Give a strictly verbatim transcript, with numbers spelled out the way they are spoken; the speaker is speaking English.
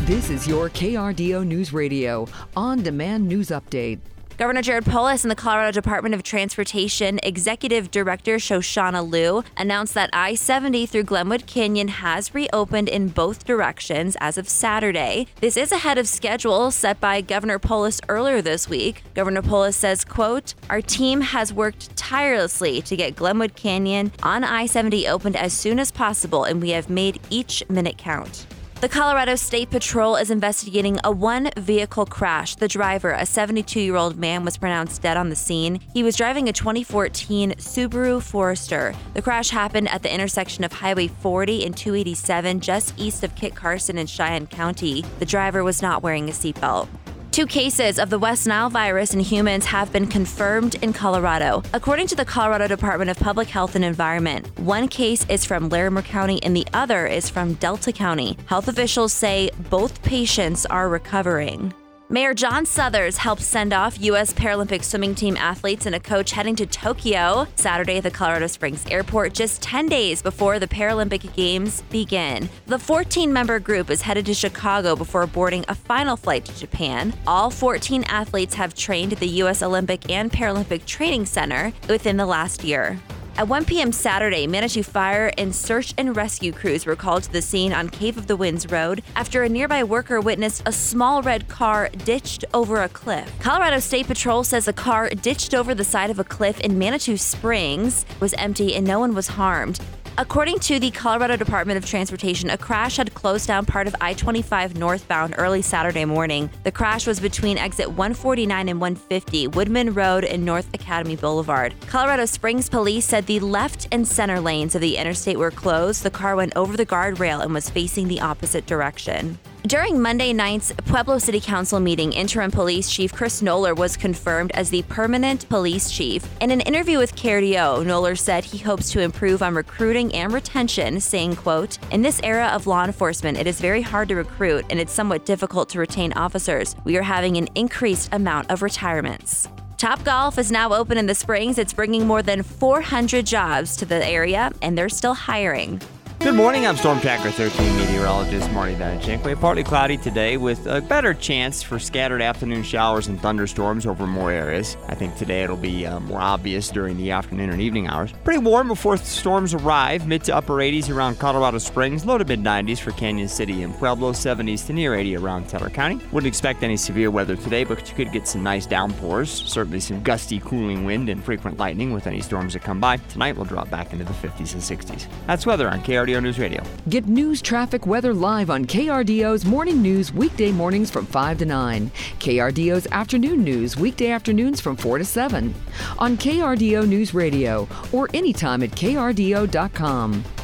This is your K R D O News Radio on-demand news update. Governor Jared Polis and the Colorado Department of Transportation Executive Director Shoshana Lew announced that I seventy through Glenwood Canyon has reopened in both directions as of Saturday. This is ahead of schedule set by Governor Polis earlier this week. Governor Polis says, quote, "Our team has worked tirelessly to get Glenwood Canyon on I seventy opened as soon as possible, and we have made each minute count." The Colorado State Patrol is investigating a one-vehicle crash. The driver, a seventy-two-year-old man, was pronounced dead on the scene. He was driving a twenty fourteen Subaru Forester. The crash happened at the intersection of Highway forty and two eighty-seven, just east of Kit Carson in Cheyenne County. The driver was not wearing a seatbelt. Two cases of the West Nile virus in humans have been confirmed in Colorado. According to the Colorado Department of Public Health and Environment, one case is from Larimer County and the other is from Delta County. Health officials say both patients are recovering. Mayor John Suthers helped send off U S Paralympic swimming team athletes and a coach heading to Tokyo Saturday at the Colorado Springs Airport, just ten days before the Paralympic Games begin. The fourteen-member group is headed to Chicago before boarding a final flight to Japan. All fourteen athletes have trained at the U S Olympic and Paralympic Training Center within the last year. At one p.m. Saturday, Manitou Fire and search and rescue crews were called to the scene on Cave of the Winds Road after a nearby worker witnessed a small red car ditched over a cliff. Colorado State Patrol says a car ditched over the side of a cliff in Manitou Springs was empty and no one was harmed. According to the Colorado Department of Transportation, a crash had closed down part of I twenty-five northbound early Saturday morning. The crash was between exit one forty-nine and one fifty, Woodman Road and North Academy Boulevard. Colorado Springs police said the left and center lanes of the interstate were closed. The car went over the guardrail and was facing the opposite direction. During Monday night's Pueblo City Council meeting, interim police chief Chris Knoller was confirmed as the permanent police chief. In an interview with K R D O, Knoller said he hopes to improve on recruiting and retention, saying, quote, "In this era of law enforcement, it is very hard to recruit and it's somewhat difficult to retain officers. We are having an increased amount of retirements." Topgolf is now open in the Springs. It's bringing more than four hundred jobs to the area, and they're still hiring. Good morning, I'm Storm Tracker thirteen meteorologist Marty Vanachenko. Partly cloudy today with a better chance for scattered afternoon showers and thunderstorms over more areas. I think today it'll be uh, more obvious during the afternoon and evening hours. Pretty warm before storms arrive, mid to upper eighties around Colorado Springs, low to mid nineties for Canyon City and Pueblo, seventies to near eighty around Teller County. Wouldn't expect any severe weather today, but you could get some nice downpours, certainly some gusty cooling wind and frequent lightning with any storms that come by. Tonight we'll drop back into the fifties and sixties. That's weather on K R D O News Radio. Get news, traffic, weather live on K R D O's Morning News weekday mornings from five to nine. K R D O's Afternoon News weekday afternoons from four to seven. On K R D O News Radio or anytime at K R D O dot com.